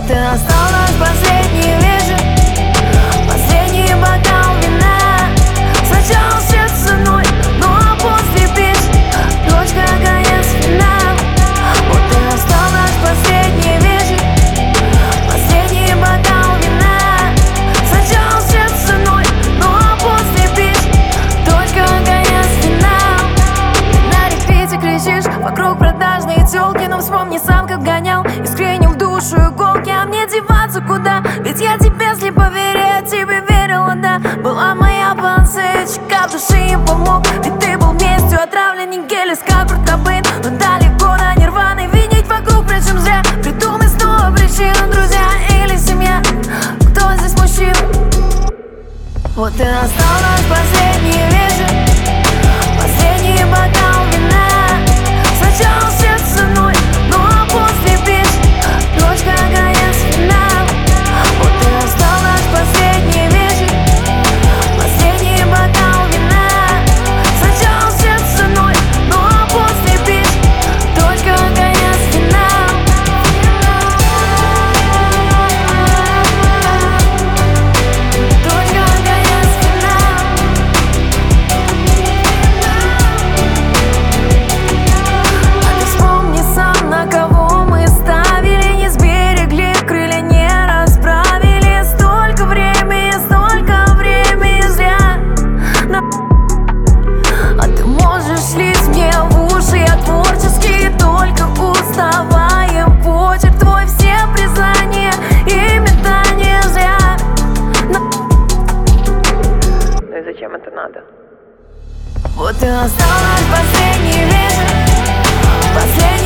Вот и настал наш последний вечер, последний бокал вина. Сначала сердце ной, ну а после пишет точка, конец, финал. Вот и настал наш последний вечер, последний бокал вина. Сначала сердце ной, ну а после пишет точка, конец, финал. На репите кричишь, вокруг продажные тёлки, но вспомни сам, как гонял искренним в душу иголки. А мне деваться куда? Ведь я тебе слепо верю, я тебе верила, да. Была моя панцечка, в душе им помог. Ведь ты был местью отравлен, не гелис, как Курт-Кобейн. Но далеко на нирваны, винить вокруг, причем зря. Придумай снова причину, друзья или семья. Кто здесь мужчина? Вот и настал наш последний вечер, последний бокал вина. Сначала сердце ной, ну а после пишет точка, конец, финал. Вот и настал наш последний вечер, последний бокал вина. Сначала сердце ной, ну а после пишет точка, конец, финал. Точка, конец, финал. А ты вспомни сам, на кого мы ставили, не сберегли, крылья не расправили. Столько времени зря. А ты можешь лить мне в уши, я творческий, только уставаем. Почерк твой, все признания и метания зря. Ну и зачем это надо? Вот и настал наш последний вечер, последний